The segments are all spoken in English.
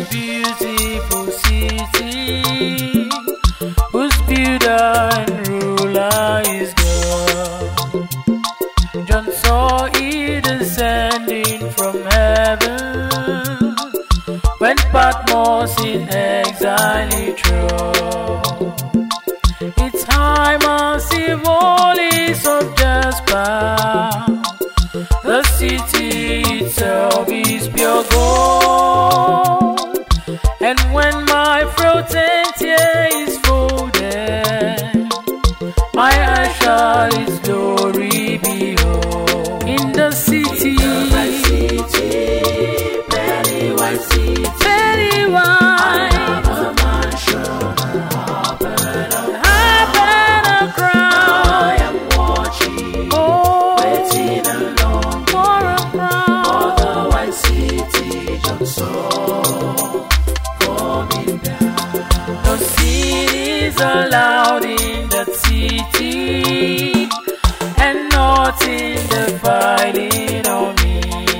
beautiful city, whose builder and ruler is God. John saw it descending from heaven, when Patmos in exile he trod. Its high massive wall is of jasper, the city itself is pure gold. And when my frail tent here is folded, my eyes shall its glory behold. In the city, pearly white city, pearly white, I have a mansion, a crown. Now I am watching, waiting alone for a crown, for the white city John saw coming down. No sin is allowed in that city, and nothing defiling on me.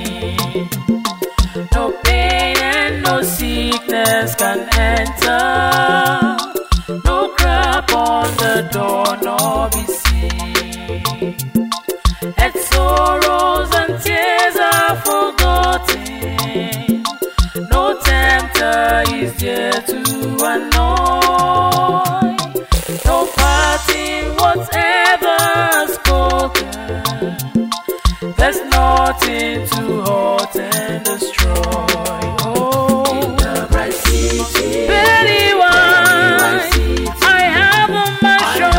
No pain and no sickness can enter, no crack on the door nor be seen. And sorrows and tears are forgotten, no tempter is there to annoy, no parting whatever spoken, there's nothing to hurt and destroy. Oh, in the bright city, very white, I have a mansion,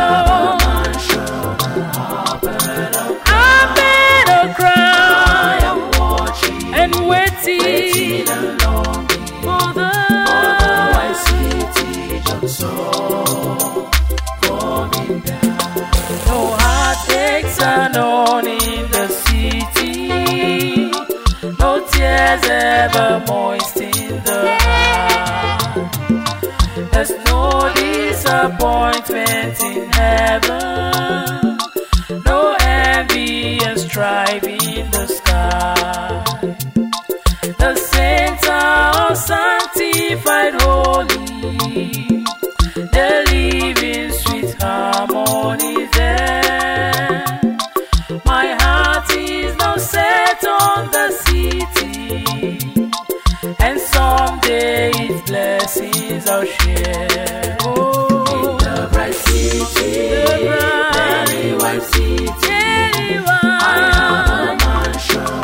a better crown. I am watching and waiting along for the white city John saw coming down. No heartaches are known in the city, no tears ever moist in the heart. There's no disappointment in heaven, no envy and strife in the sky. The saints are sanctified holy, they live in sweet harmony there. My heart is now set on the city, and someday its blessings I'll share. Oh, in the bright city, the very white city, very white, I have a mansion,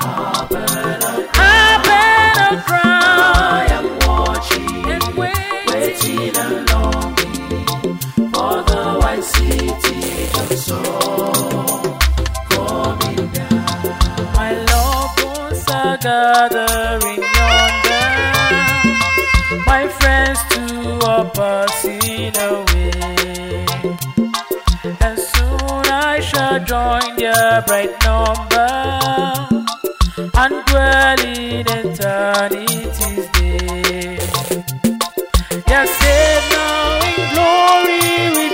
a better crown. I am watching and waiting and longing for the white city John saw coming down. My loved ones are gathering yonder, my friends too are passing away, and soon I shall join their bright number and dwell in eternity's day. They're saved now in glory with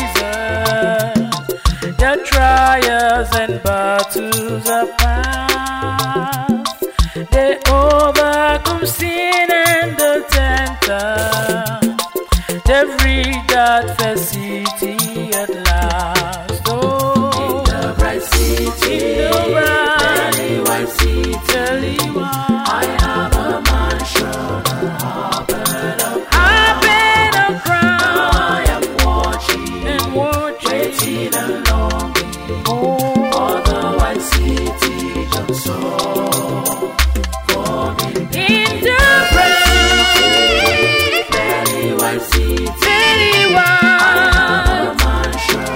Jesus, their trials and battles are past, they overcome sin and the tempter, they've reached that fair city at last. Oh, in the bright city, in the very white city, very white, I have a mansion, a better crown. Now I am watching and waiting and longing for the white city John saw coming down. In the bright city, very white city, very white, I have a mansion,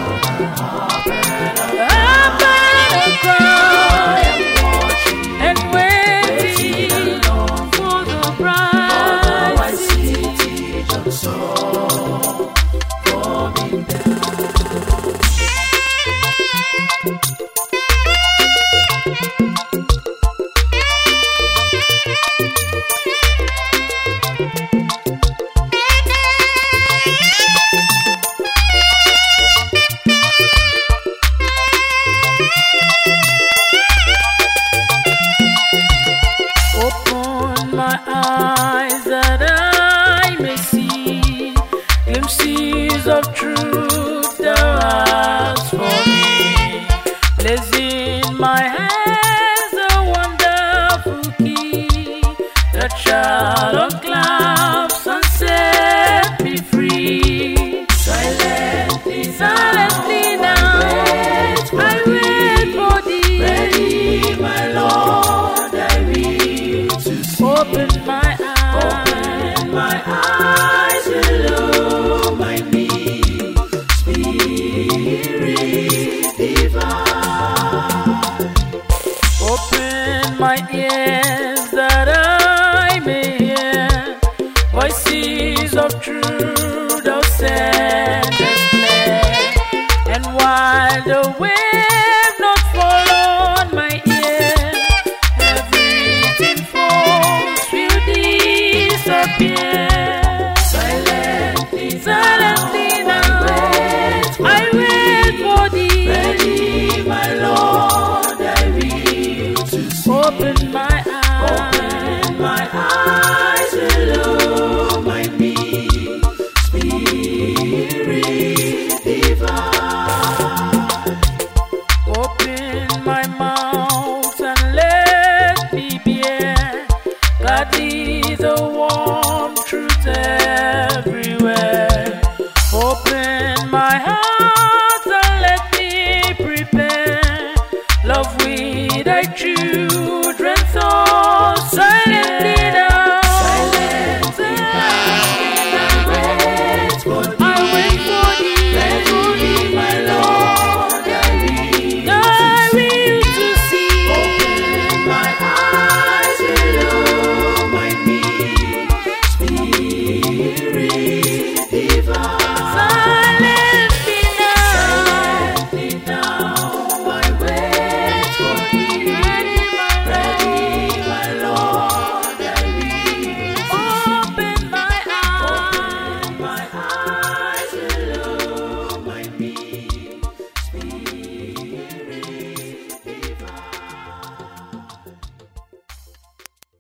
a better crown. I am watching and waiting for the bright my eyes illumine me, Spirit divine. Open my ears that I may hear voices of truth thou sendest clear. And while the wave not fall on my ear, everything false will disappear. Silently now, I wait for thee. Ready, my Lord, I will to see. Open my eyes, illumine me, Spirit divine. Open my mouth and let me bear gladly the warm truth.